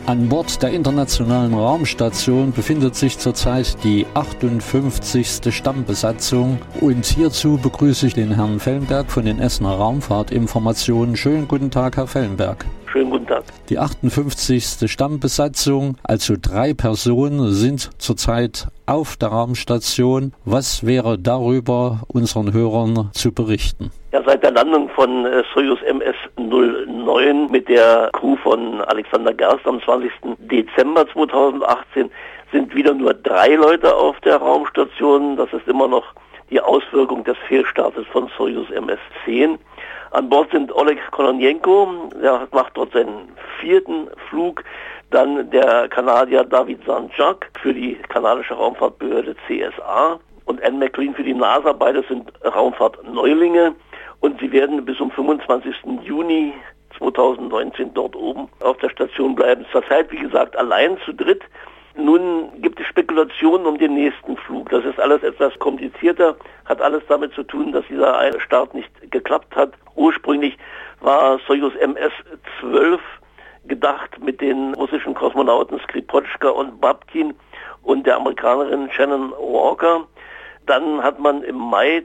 An Bord der Internationalen Raumstation befindet sich zurzeit die 58. Stammbesatzung und hierzu begrüße ich den Herrn Fellenberg von den Essener Raumfahrtinformationen. Schönen guten Tag, Herr Fellenberg. Schönen guten Tag. Die 58. Stammbesatzung, also 3 Personen, sind zurzeit auf der Raumstation. Was wäre darüber unseren Hörern zu berichten? Ja, seit der Landung von Soyuz MS-09 mit der Crew von Alexander Gerst am 20. Dezember 2018 sind wieder nur 3 Leute auf der Raumstation. Das ist immer noch die Auswirkung des Fehlstartes von Soyuz MS-10. An Bord sind Oleg Kononenko, der macht dort seinen 4. Flug. Dann der Kanadier David Sanjak für die kanadische Raumfahrtbehörde CSA und Anne McLean für die NASA. Beide sind Raumfahrtneulinge und sie werden bis zum 25. Juni 2019 dort oben auf der Station bleiben. Zurzeit, wie gesagt, allein zu dritt. Nun gibt es Spekulationen um den nächsten Flug. Das ist alles etwas komplizierter, hat alles damit zu tun, dass dieser eine Start nicht geklappt hat. Ursprünglich war Soyuz MS-12 gedacht mit den russischen Kosmonauten Skripotschka und Babkin und der Amerikanerin Shannon Walker. Dann hat man im Mai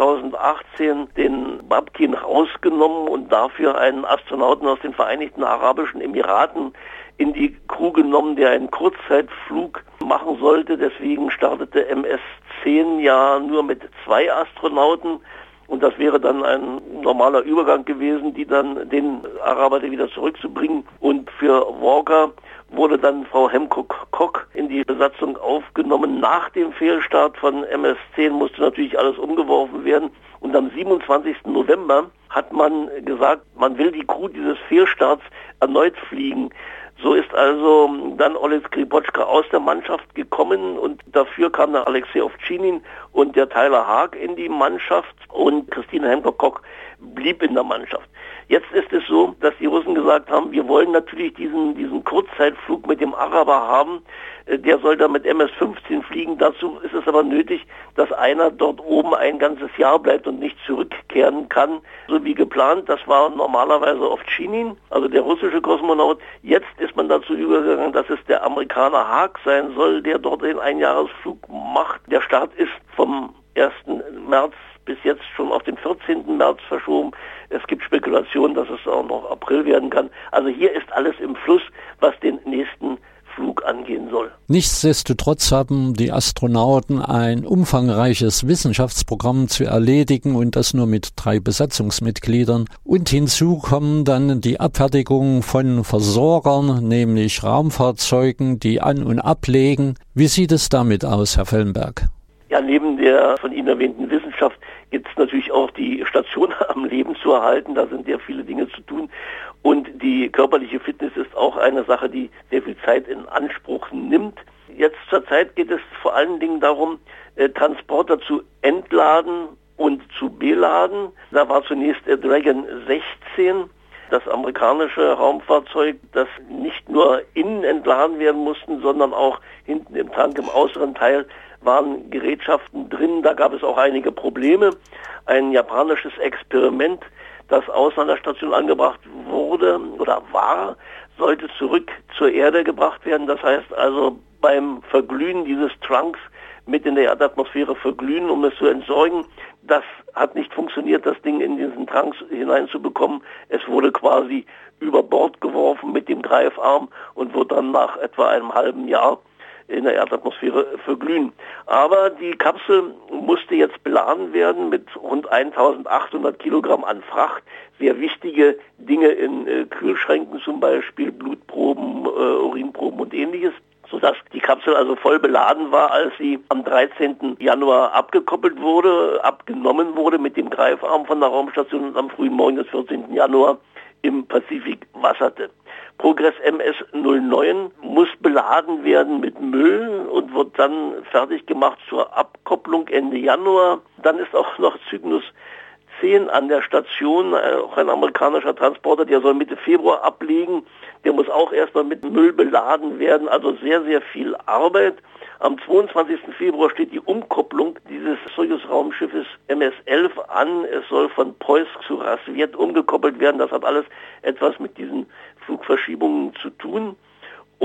2018 den Babkin rausgenommen und dafür einen Astronauten aus den Vereinigten Arabischen Emiraten in die Crew genommen, der einen Kurzzeitflug machen sollte. Deswegen startete MS-10 ja nur mit 2 Astronauten. Und das wäre dann ein normaler Übergang gewesen, die dann den Araber wieder zurückzubringen. Und für Walker wurde dann Frau Hemcock in die Besatzung aufgenommen. Nach dem Fehlstart von MS-10 musste natürlich alles umgeworfen werden. Und am 27. November hat man gesagt, man will die Crew dieses Fehlstarts erneut fliegen. So ist also dann Oleg Skripotschka aus der Mannschaft gekommen und dafür kam der Alexei Ovtchinnin und der Tyler Haag in die Mannschaft und Christine Hemcock blieb in der Mannschaft. Jetzt ist es so, dass die Russen gesagt haben, wir wollen natürlich diesen Kurzzeitflug mit dem Araber haben. Der soll dann mit MS-15 fliegen. Dazu ist es aber nötig, dass einer dort oben ein ganzes Jahr bleibt und nicht zurückkehren kann, so wie geplant. Das war normalerweise Ovtchinnin, also der russische Kosmonaut. Jetzt ist man dazu übergegangen, dass es der Amerikaner Haag sein soll, der dort den Einjahresflug macht. Der Start ist vom 1. März bis jetzt schon auf den 14. März verschoben. Es gibt Spekulationen, dass es auch noch April werden kann. Also hier ist alles im Fluss, was den nächsten Flug angehen soll. Nichtsdestotrotz haben die Astronauten ein umfangreiches Wissenschaftsprogramm zu erledigen und das nur mit 3 Besatzungsmitgliedern. Und hinzu kommen dann die Abfertigung von Versorgern, nämlich Raumfahrzeugen, die an- und ablegen. Wie sieht es damit aus, Herr Fellenberg? Ja, neben der von Ihnen erwähnten Wissenschaft gibt es natürlich auch die Station am Leben zu erhalten. Da sind ja viele Dinge zu tun. Und die körperliche Fitness ist auch eine Sache, die sehr viel Zeit in Anspruch nimmt. Jetzt zur Zeit geht es vor allen Dingen darum, Transporter zu entladen und zu beladen. Da war zunächst der Dragon 16, das amerikanische Raumfahrzeug, das nicht nur innen entladen werden mussten, sondern auch hinten im Tank, im äußeren Teil, waren Gerätschaften drin. Da gab es auch einige Probleme. Ein japanisches Experiment, das außen an der Station angebracht wurde oder war, sollte zurück zur Erde gebracht werden. Das heißt also beim Verglühen dieses Trunks mit in der Erdatmosphäre verglühen, um es zu entsorgen. Das hat nicht funktioniert, das Ding in diesen Trunks hineinzubekommen. Es wurde quasi über Bord geworfen mit dem Greifarm und wurde dann nach etwa einem halben Jahr in der Erdatmosphäre verglühen. Aber die Kapsel musste jetzt beladen werden mit rund 1800 Kilogramm an Fracht. Sehr wichtige Dinge in Kühlschränken, zum Beispiel Blutproben, Urinproben und ähnliches, sodass die Kapsel also voll beladen war, als sie am 13. Januar abgenommen wurde mit dem Greifarm von der Raumstation und am frühen Morgen des 14. Januar im Pazifik wasserte. Progress MS-09 muss beladen werden mit Müll und wird dann fertig gemacht zur Abkopplung Ende Januar. Dann ist auch noch Cygnus 10 an der Station, auch ein amerikanischer Transporter, der soll Mitte Februar ablegen. Der muss auch erstmal mit Müll beladen werden, also sehr, sehr viel Arbeit. Am 22. Februar steht die Umkopplung dieses Soyuz-Raumschiffes MS-11 an. Es soll von Poisk zu Rassvet umgekoppelt werden. Das hat alles etwas mit diesen Flugverschiebungen zu tun.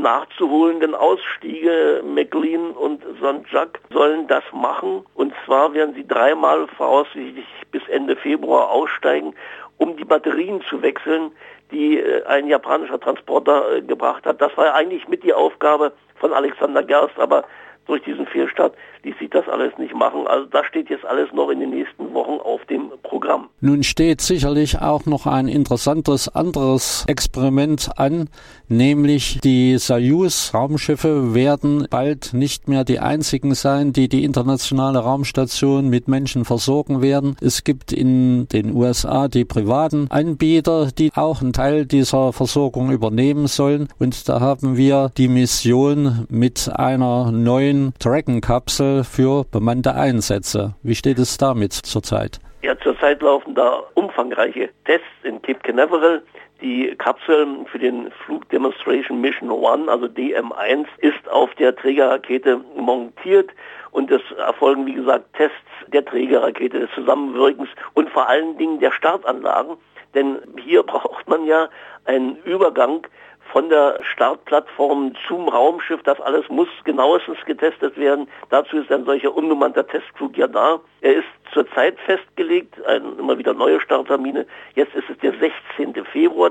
nachzuholen, denn Ausstiege McLean und St. Jacques sollen das machen. Und zwar werden sie 3-mal voraussichtlich bis Ende Februar aussteigen, um die Batterien zu wechseln, die ein japanischer Transporter gebracht hat. Das war eigentlich mit die Aufgabe von Alexander Gerst, aber durch diesen Fehlstart ließ sich das alles nicht machen. Also das steht jetzt alles noch in den nächsten Wochen auf dem Programm. Nun steht sicherlich auch noch ein interessantes anderes Experiment an, nämlich die Soyuz-Raumschiffe werden bald nicht mehr die einzigen sein, die die internationale Raumstation mit Menschen versorgen werden. Es gibt in den USA die privaten Anbieter, die auch einen Teil dieser Versorgung übernehmen sollen. Und da haben wir die Mission mit einer neuen Dragon-Kapsel für bemannte Einsätze. Wie steht es damit zurzeit? Ja, zurzeit laufen da umfangreiche Tests in Cape Canaveral. Die Kapsel für den Flug Demonstration Mission 1, also DM-1, ist auf der Trägerrakete montiert und es erfolgen, wie gesagt, Tests der Trägerrakete, des Zusammenwirkens und vor allen Dingen der Startanlagen. Denn hier braucht man ja einen Übergang von der Startplattform zum Raumschiff. Das alles muss genauestens getestet werden. Dazu ist ein solcher unbemannter Testflug ja da. Er ist zurzeit festgelegt, immer wieder neue Starttermine. Jetzt ist es der 16. Februar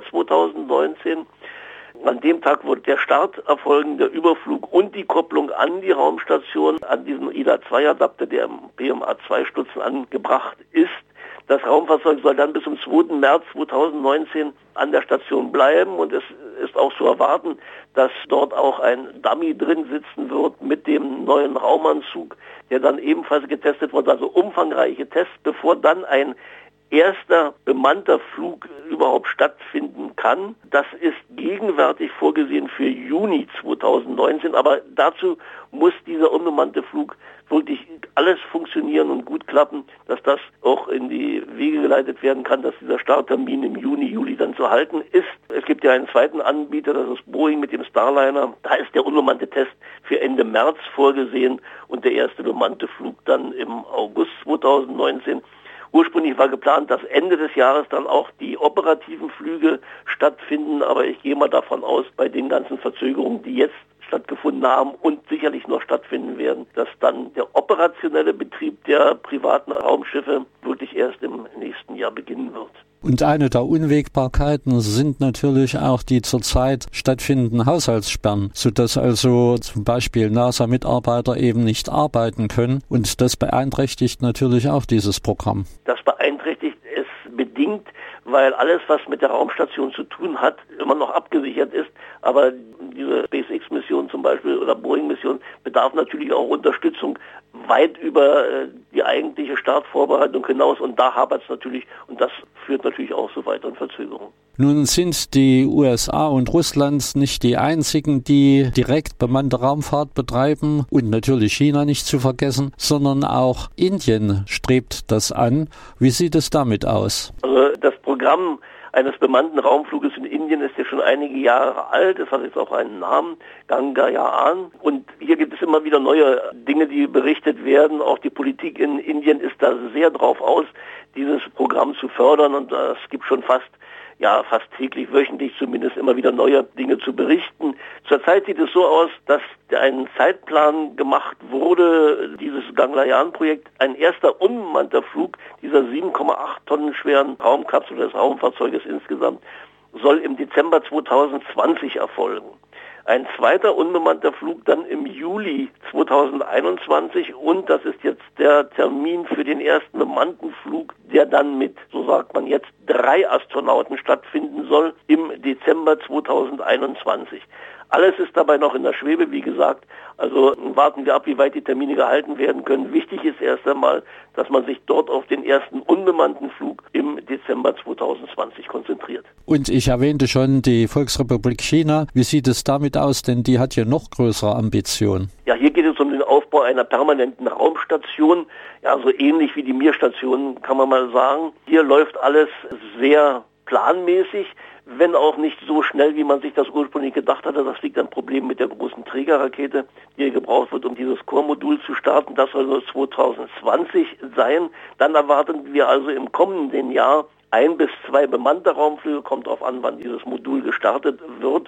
2019. An dem Tag wird der Start erfolgen, der Überflug und die Kopplung an die Raumstation, an diesen IDA-2-Adapter, der im PMA-2-Stutzen angebracht ist. Das Raumfahrzeug soll dann bis zum 2. März 2019 an der Station bleiben und es ist auch zu erwarten, dass dort auch ein Dummy drin sitzen wird mit dem neuen Raumanzug, der dann ebenfalls getestet wird, also umfangreiche Tests, bevor dann ein erster bemannter Flug überhaupt stattfinden kann. Das ist gegenwärtig vorgesehen für Juni 2019, aber dazu muss dieser unbemannte Flug wirklich alles funktionieren und gut klappen, dass das auch in die Wege geleitet werden kann, dass dieser Starttermin im Juni, Juli dann zu halten ist. Es gibt ja einen zweiten Anbieter, das ist Boeing mit dem Starliner. Da ist der unbemannte Test für Ende März vorgesehen und der erste bemannte Flug dann im August 2019. Ursprünglich war geplant, dass Ende des Jahres dann auch die operativen Flüge stattfinden, aber ich gehe mal davon aus, bei den ganzen Verzögerungen, die jetzt stattgefunden haben und sicherlich noch stattfinden werden, dass dann der operationelle Betrieb der privaten Raumschiffe wirklich erst im nächsten Jahr beginnen wird. Und eine der Unwägbarkeiten sind natürlich auch die zurzeit stattfindenden Haushaltssperren, sodass also zum Beispiel NASA-Mitarbeiter eben nicht arbeiten können. Und das beeinträchtigt natürlich auch dieses Programm. Das beeinträchtigt es bedingt, weil alles, was mit der Raumstation zu tun hat, immer noch abgesichert ist. Aber diese SpaceX-Mission zum Beispiel oder Boeing-Mission bedarf natürlich auch Unterstützung weit über die eigentliche Startvorbereitung hinaus. Und da hapert es natürlich und das führt natürlich auch zu weiteren Verzögerungen. Nun sind die USA und Russland nicht die einzigen, die direkt bemannte Raumfahrt betreiben und natürlich China nicht zu vergessen, sondern auch Indien strebt das an. Wie sieht es damit aus? Also das Programm eines bemannten Raumfluges in Indien ist ja schon einige Jahre alt. Es hat jetzt auch einen Namen, Gangayaan. Und hier gibt es immer wieder neue Dinge, die berichtet werden. Auch die Politik in Indien ist da sehr drauf aus, dieses Programm zu fördern. Und es gibt schon fast täglich, wöchentlich zumindest immer wieder neue Dinge zu berichten. Zurzeit sieht es so aus, dass ein Zeitplan gemacht wurde, dieses Gangayaan-Projekt, ein erster unbemannter Flug dieser 7,8 Tonnen schweren Raumkapsel des Raumfahrzeuges insgesamt soll im Dezember 2020 erfolgen. Ein zweiter unbemannter Flug dann im Juli 2021 und das ist jetzt der Termin für den ersten bemannten Flug, der dann mit, so sagt man jetzt, 3 Astronauten stattfinden soll im Dezember 2021. Alles ist dabei noch in der Schwebe, wie gesagt. Also warten wir ab, wie weit die Termine gehalten werden können. Wichtig ist erst einmal, dass man sich dort auf den ersten unbemannten Flug im Dezember 2020 konzentriert. Und ich erwähnte schon die Volksrepublik China. Wie sieht es damit aus? Denn die hat ja noch größere Ambitionen. Ja, hier geht es um den Aufbau einer permanenten Raumstation. Ja, so ähnlich wie die Mir-Station, kann man mal sagen. Hier läuft alles sehr planmäßig, wenn auch nicht so schnell, wie man sich das ursprünglich gedacht hatte. Das liegt am Problem mit der großen Trägerrakete, die hier gebraucht wird, um dieses Core-Modul zu starten. Das soll nur 2020 sein. Dann erwarten wir also im kommenden Jahr 1 bis 2 bemannte Raumflüge, kommt darauf an, wann dieses Modul gestartet wird.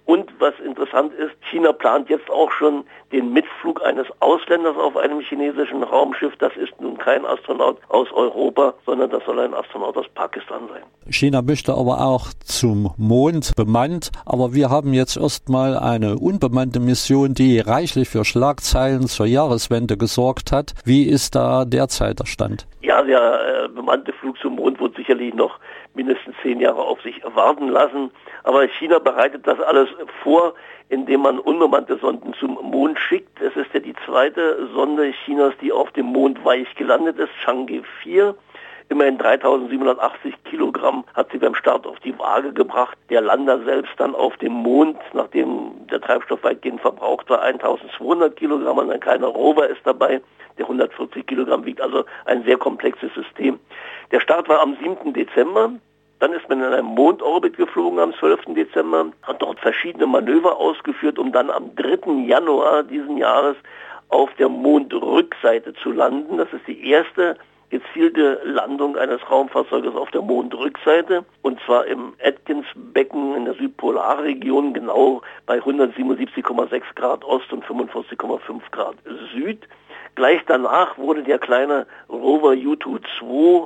Und was interessant ist, China plant jetzt auch schon den Mitflug eines Ausländers auf einem chinesischen Raumschiff. Das ist nun kein Astronaut aus Europa, sondern das soll ein Astronaut aus Pakistan sein. China möchte aber auch zum Mond bemannt, aber wir haben jetzt erstmal eine unbemannte Mission, die reichlich für Schlagzeilen zur Jahreswende gesorgt hat. Wie ist da derzeit der Stand? Ja, der bemannte Flug zum Mond wird sicherlich noch mindestens 10 Jahre auf sich warten lassen. Aber China bereitet das alles vor, indem man unbemannte Sonden zum Mond schickt. Es ist ja die zweite Sonde Chinas, die auf dem Mond weich gelandet ist, Chang'e 4. Immerhin 3780 Kilogramm hat sie beim Start auf die Waage gebracht. Der Lander selbst dann auf dem Mond, nachdem der Treibstoff weitgehend verbraucht war, 1200 Kilogramm und ein kleiner Rover ist dabei, der 140 Kilogramm wiegt, also ein sehr komplexes System. Der Start war am 7. Dezember. Dann ist man in einem Mondorbit geflogen am 12. Dezember, hat dort verschiedene Manöver ausgeführt, um dann am 3. Januar diesen Jahres auf der Mondrückseite zu landen. Das ist die erste gezielte Landung eines Raumfahrzeuges auf der Mondrückseite, und zwar im Atkins-Becken in der Südpolarregion, genau bei 177,6 Grad Ost und 45,5 Grad Süd. Gleich danach wurde der kleine Rover Yutu-2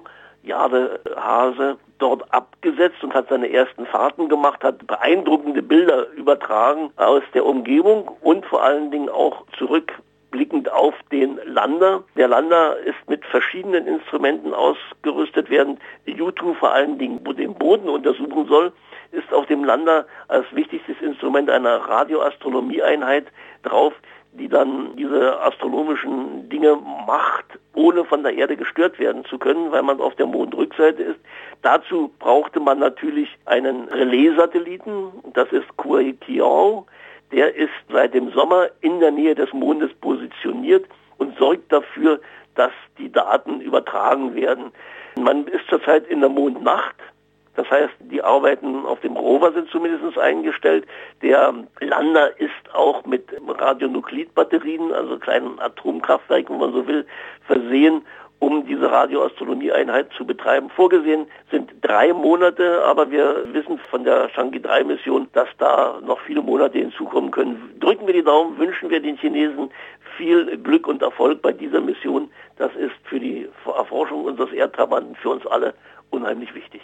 Jade-Hase dort abgesetzt und hat seine ersten Fahrten gemacht, hat beeindruckende Bilder übertragen aus der Umgebung und vor allen Dingen auch zurückblickend auf den Lander. Der Lander ist mit verschiedenen Instrumenten ausgerüstet, während Yutu vor allen Dingen den Boden untersuchen soll, ist auf dem Lander als wichtigstes Instrument eine Radioastronomieeinheit drauf, die dann diese astronomischen Dinge macht, ohne von der Erde gestört werden zu können, weil man auf der Mondrückseite ist. Dazu brauchte man natürlich einen Relais-Satelliten, das ist Kuaitiao. Der ist seit dem Sommer in der Nähe des Mondes positioniert und sorgt dafür, dass die Daten übertragen werden. Man ist zurzeit in der Mondnacht. Das heißt, die Arbeiten auf dem Rover sind zumindest eingestellt. Der Lander ist auch mit Radionuklidbatterien, also kleinen Atomkraftwerken, wenn man so will, versehen, um diese Radioastronomieeinheit zu betreiben. Vorgesehen sind 3 Monate, aber wir wissen von der Chang'e 3 Mission, dass da noch viele Monate hinzukommen können. Drücken wir die Daumen, wünschen wir den Chinesen viel Glück und Erfolg bei dieser Mission. Das ist für die Erforschung unseres Erdtrabanten für uns alle unheimlich wichtig.